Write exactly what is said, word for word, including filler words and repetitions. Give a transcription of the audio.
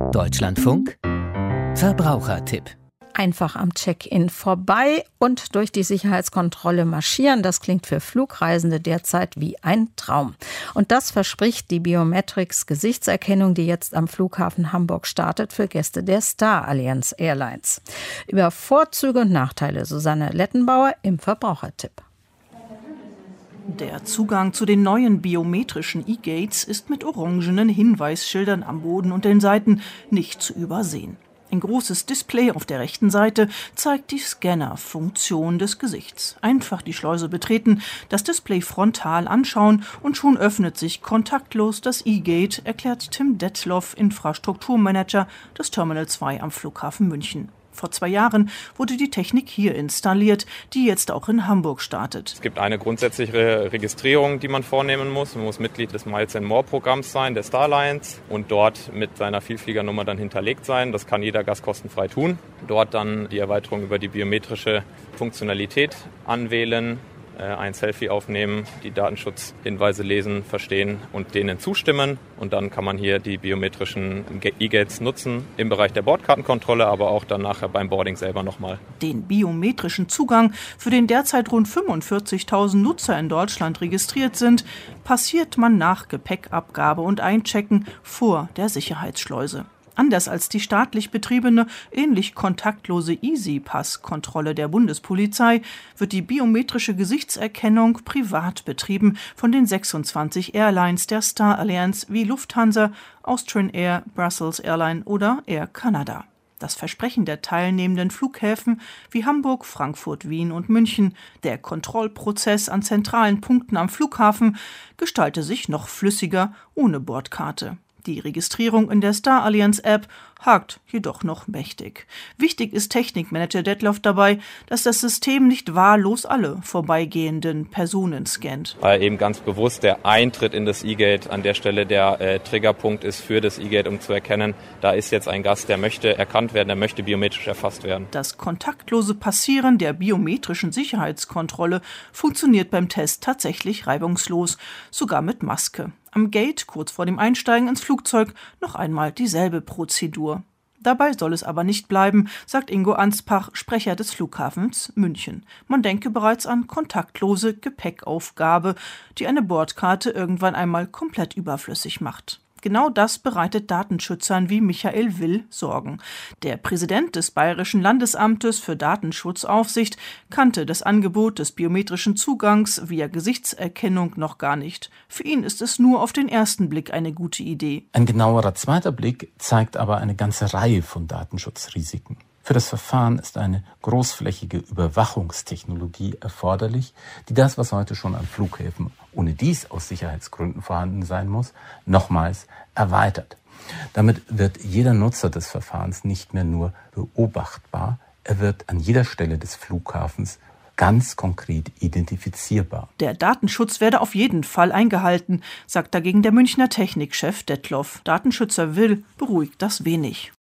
Deutschlandfunk Verbrauchertipp. Einfach am Check-in vorbei und durch die Sicherheitskontrolle marschieren, das klingt für Flugreisende derzeit wie ein Traum. Und das verspricht die Biometrics-Gesichtserkennung, die jetzt am Flughafen Hamburg startet für Gäste der Star Alliance Airlines. Über Vorzüge und Nachteile Susanne Lettenbauer im Verbrauchertipp. Der Zugang zu den neuen biometrischen E-Gates ist mit orangenen Hinweisschildern am Boden und den Seiten nicht zu übersehen. Ein großes Display auf der rechten Seite zeigt die Scanner-Funktion des Gesichts. Einfach die Schleuse betreten, das Display frontal anschauen und schon öffnet sich kontaktlos das E-Gate, erklärt Tim Detloff, Infrastrukturmanager des Terminal zwei am Flughafen München. Vor zwei Jahren wurde die Technik hier installiert, die jetzt auch in Hamburg startet. Es gibt eine grundsätzliche Registrierung, die man vornehmen muss. Man muss Mitglied des Miles and More Programms sein, der Star Alliance, und dort mit seiner Vielfliegernummer dann hinterlegt sein. Das kann jeder Gast kostenfrei tun. Dort dann die Erweiterung über die biometrische Funktionalität anwählen, ein Selfie aufnehmen, die Datenschutzhinweise lesen, verstehen und denen zustimmen. Und dann kann man hier die biometrischen E-Gates nutzen im Bereich der Bordkartenkontrolle, aber auch dann nachher beim Boarding selber nochmal. Den biometrischen Zugang, für den derzeit rund fünfundvierzigtausend Nutzer in Deutschland registriert sind, passiert man nach Gepäckabgabe und Einchecken vor der Sicherheitsschleuse. Anders als die staatlich betriebene, ähnlich kontaktlose Easy-Pass-Kontrolle der Bundespolizei wird die biometrische Gesichtserkennung privat betrieben von den sechsundzwanzig Airlines der Star Alliance wie Lufthansa, Austrian Air, Brussels Airline oder Air Canada. Das Versprechen der teilnehmenden Flughäfen wie Hamburg, Frankfurt, Wien und München, der Kontrollprozess an zentralen Punkten am Flughafen, gestalte sich noch flüssiger ohne Bordkarte. Die Registrierung in der Star Alliance App hakt jedoch noch mächtig. Wichtig ist Technikmanager Detloff dabei, dass das System nicht wahllos alle vorbeigehenden Personen scannt. Weil eben ganz bewusst der Eintritt in das E-Gate an der Stelle der äh, Triggerpunkt ist für das E-Gate, um zu erkennen, da ist jetzt ein Gast, der möchte erkannt werden, der möchte biometrisch erfasst werden. Das kontaktlose Passieren der biometrischen Sicherheitskontrolle funktioniert beim Test tatsächlich reibungslos, sogar mit Maske. Am Gate, kurz vor dem Einsteigen ins Flugzeug, noch einmal dieselbe Prozedur. Dabei soll es aber nicht bleiben, sagt Ingo Anspach, Sprecher des Flughafens München. Man denke bereits an kontaktlose Gepäckaufgabe, die eine Bordkarte irgendwann einmal komplett überflüssig macht. Genau das bereitet Datenschützern wie Michael Will Sorgen. Der Präsident des Bayerischen Landesamtes für Datenschutzaufsicht kannte das Angebot des biometrischen Zugangs via Gesichtserkennung noch gar nicht. Für ihn ist es nur auf den ersten Blick eine gute Idee. Ein genauerer zweiter Blick zeigt aber eine ganze Reihe von Datenschutzrisiken. Für das Verfahren ist eine großflächige Überwachungstechnologie erforderlich, die das, was heute schon an Flughäfen ohne dies aus Sicherheitsgründen vorhanden sein muss, nochmals erweitert. Damit wird jeder Nutzer des Verfahrens nicht mehr nur beobachtbar, er wird an jeder Stelle des Flughafens ganz konkret identifizierbar. Der Datenschutz werde auf jeden Fall eingehalten, sagt dagegen der Münchner Technikchef Detloff. Datenschützer Will beruhigt das wenig.